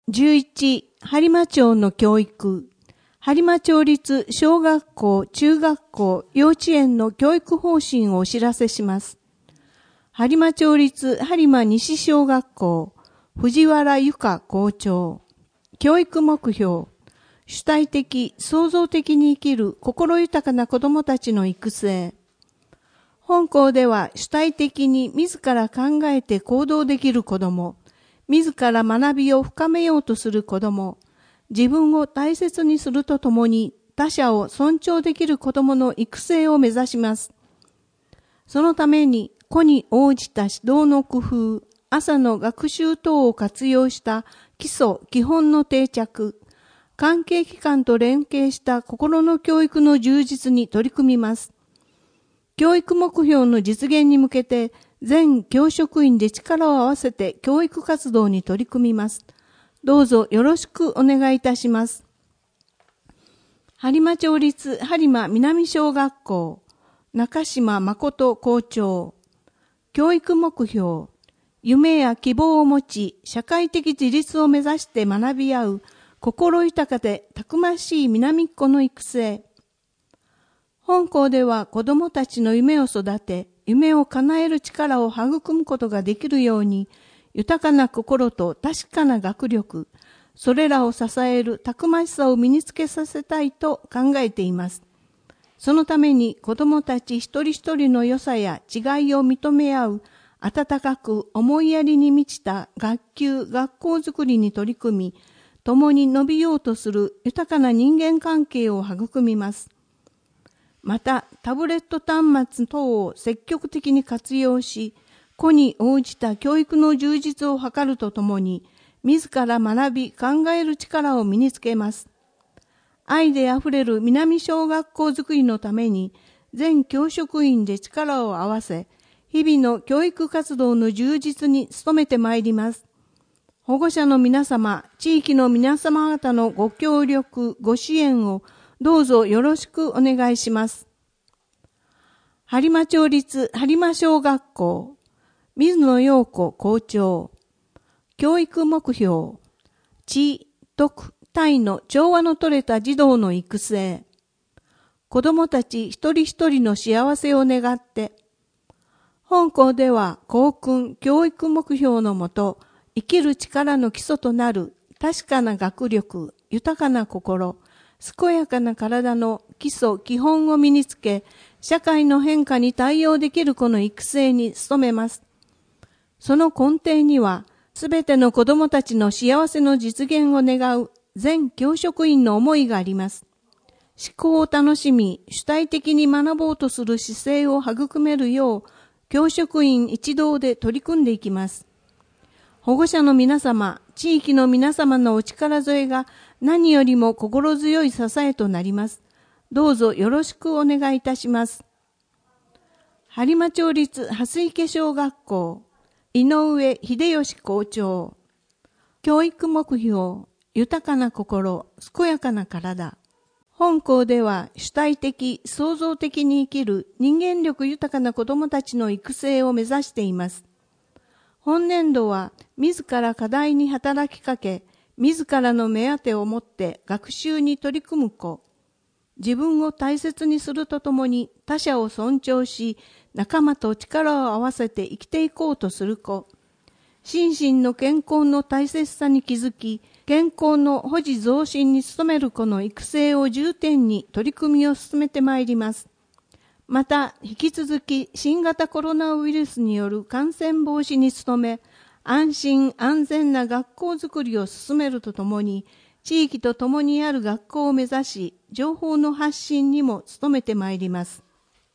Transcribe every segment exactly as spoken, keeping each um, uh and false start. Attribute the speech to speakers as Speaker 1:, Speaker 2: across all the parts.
Speaker 1: じゅういち、播磨町の教育。播磨町立小学校、中学校、幼稚園の教育方針をお知らせします。播磨町立播磨西小学校、藤原由香校長。教育目標。主体的、創造的に生きる心豊かな子どもたちの育成。本校では主体的に自ら考えて行動できる子ども、自ら学びを深めようとする子ども、自分を大切にするとともに他者を尊重できる子どもの育成を目指します。そのために個に応じた指導の工夫、朝の学習等を活用した基礎、基本の定着、関係機関と連携した心の教育の充実に取り組みます。教育目標の実現に向けて、全教職員で力を合わせて教育活動に取り組みます。どうぞよろしくお願いいたします。播磨町立播磨南小学校、中島誠校長。教育目標。夢や希望を持ち、社会的自立を目指して学び合う、心豊かでたくましい南っ子の育成。本校では子どもたちの夢を育て、夢を叶える力を育むことができるように、豊かな心と確かな学力、それらを支えるたくましさを身につけさせたいと考えています。そのために子どもたち一人一人の良さや違いを認め合う、温かく思いやりに満ちた学級、学校づくりに取り組み、共に伸びようとする豊かな人間関係を育みます。また、タブレット端末等を積極的に活用し、個に応じた教育の充実を図るとともに、自ら学び考える力を身につけます。愛であふれる南小学校づくりのために、全教職員で力を合わせ、日々の教育活動の充実に努めてまいります。保護者の皆様、地域の皆様方のご協力、ご支援をどうぞよろしくお願いします。播磨町立播磨小学校、水野陽子校長。教育目標、知、徳、体の調和の取れた児童の育成。子どもたち一人一人の幸せを願って、本校では校訓教育目標のもと、生きる力の基礎となる確かな学力、豊かな心、健やかな体の基礎基本を身につけ、社会の変化に対応できる子の育成に努めます。その根底には、すべての子どもたちの幸せの実現を願う全教職員の思いがあります。思考を楽しみ、主体的に学ぼうとする姿勢を育めるよう、教職員一同で取り組んでいきます。保護者の皆様、地域の皆様のお力添えが何よりも心強い支えとなります。どうぞよろしくお願いいたします。播磨町立蓮池小学校、井上秀吉校長。教育目標、豊かな心、健やかな体。本校では主体的、創造的に生きる人間力豊かな子どもたちの育成を目指しています。本年度は自ら課題に働きかけ、自らの目当てを持って学習に取り組む子、自分を大切にするとともに他者を尊重し、仲間と力を合わせて生きていこうとする子、心身の健康の大切さに気づき、健康の保持増進に努める子の育成を重点に取り組みを進めてまいります。また、引き続き新型コロナウイルスによる感染防止に努め、安心安全な学校づくりを進めるとともに、地域と共にある学校を目指し、情報の発信にも努めてまいります。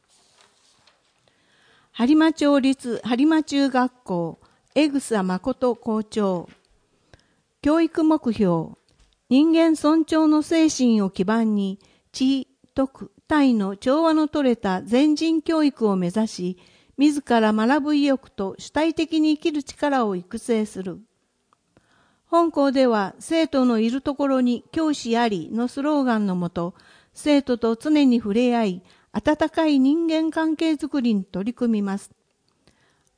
Speaker 1: 播磨町立播磨中学校、江草誠校長。教育目標、人間尊重の精神を基盤に、知、徳、体の調和の取れた全人教育を目指し、自ら学ぶ意欲と主体的に生きる力を育成する。本校では生徒のいるところに教師ありのスローガンのもと、生徒と常に触れ合い、温かい人間関係づくりに取り組みます。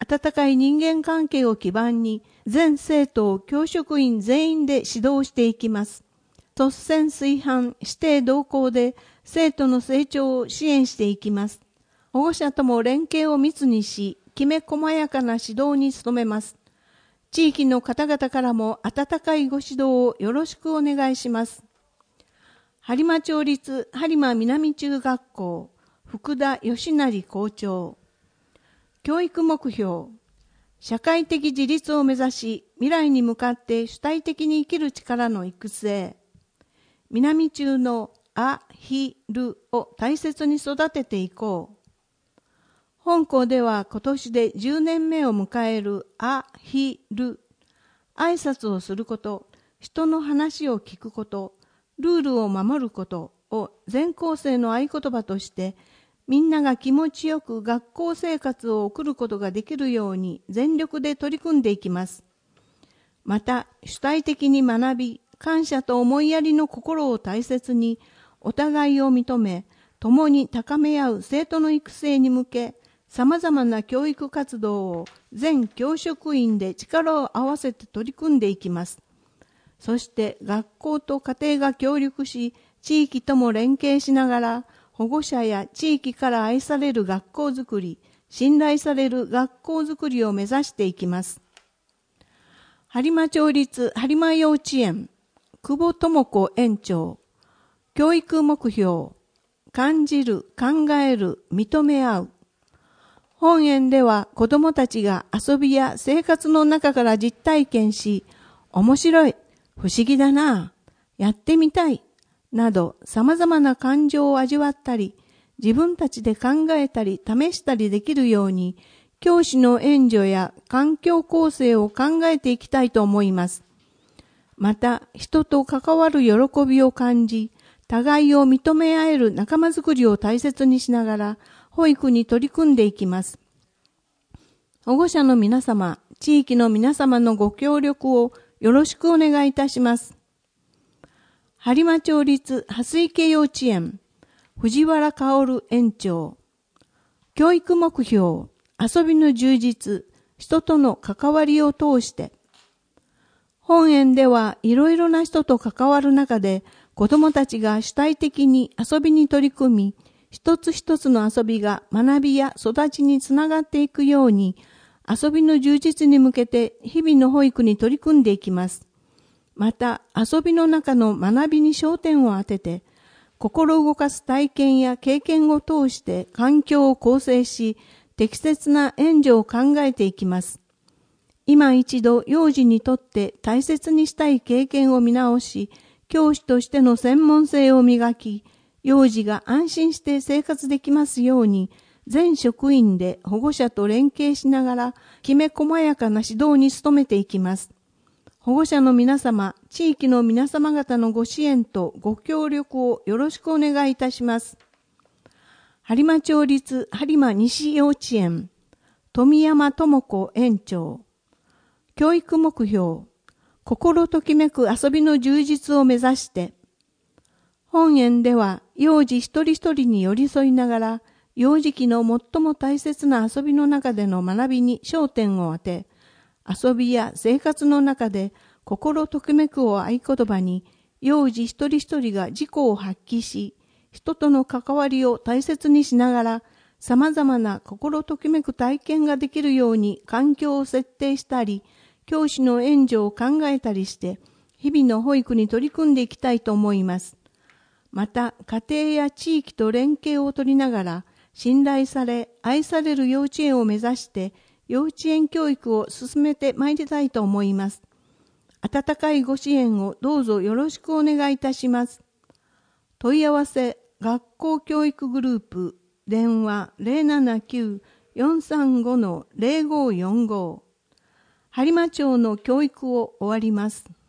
Speaker 1: 温かい人間関係を基盤に、全生徒を教職員全員で指導していきます。率先垂範、指定同行で生徒の成長を支援していきます。保護者とも連携を密にし、きめ細やかな指導に努めます。地域の方々からも温かいご指導をよろしくお願いします。播磨町立播磨南中学校、福田義成校長。教育目標。社会的自立を目指し、未来に向かって主体的に生きる力の育成。南中のあ、ひ、るを大切に育てていこう。本校では今年でじゅうねんめを迎えるあ、ひ、る。挨拶をすること、人の話を聞くこと、ルールを守ることを全校生の合言葉として、みんなが気持ちよく学校生活を送ることができるように全力で取り組んでいきます。また、主体的に学び、感謝と思いやりの心を大切に、お互いを認め、共に高め合う生徒の育成に向け、様々な教育活動を全教職員で力を合わせて取り組んでいきます。そして学校と家庭が協力し、地域とも連携しながら、保護者や地域から愛される学校づくり、信頼される学校づくりを目指していきます。播磨町立播磨幼稚園、久保智子園長。教育目標、感じる、考える、認め合う。本園では子どもたちが遊びや生活の中から実体験し、面白い、不思議だな、やってみたい、など様々な感情を味わったり、自分たちで考えたり試したりできるように、教師の援助や環境構成を考えていきたいと思います。また、人と関わる喜びを感じ、互いを認め合える仲間づくりを大切にしながら、保育に取り組んでいきます。保護者の皆様、地域の皆様のご協力をよろしくお願いいたします。播磨町立蓮池幼稚園、藤原薫園長。教育目標、遊びの充実、人との関わりを通して。本園ではいろいろな人と関わる中で、子どもたちが主体的に遊びに取り組み、一つ一つの遊びが学びや育ちにつながっていくように、遊びの充実に向けて日々の保育に取り組んでいきます。また、遊びの中の学びに焦点を当てて、心動かす体験や経験を通して環境を構成し、適切な援助を考えていきます。今一度幼児にとって大切にしたい経験を見直し、教師としての専門性を磨き、幼児が安心して生活できますように、全職員で保護者と連携しながら、きめ細やかな指導に努めていきます。保護者の皆様、地域の皆様方のご支援とご協力をよろしくお願いいたします。播磨町立播磨西幼稚園、富山智子園長。教育目標、心ときめく遊びの充実を目指して、本園では幼児一人一人に寄り添いながら、幼児期の最も大切な遊びの中での学びに焦点を当て、遊びや生活の中で心ときめくを合言葉に、幼児一人一人が自己を発揮し、人との関わりを大切にしながら、様々な心ときめく体験ができるように環境を設定したり、教師の援助を考えたりして、日々の保育に取り組んでいきたいと思います。また、家庭や地域と連携を取りながら、信頼され、愛される幼稚園を目指して、幼稚園教育を進めてまいりたいと思います。温かいご支援をどうぞよろしくお願いいたします。問い合わせ、学校教育グループ、電話 ゼロななきゅう よんさんご ゼロごよんご。播磨町の教育を終わります。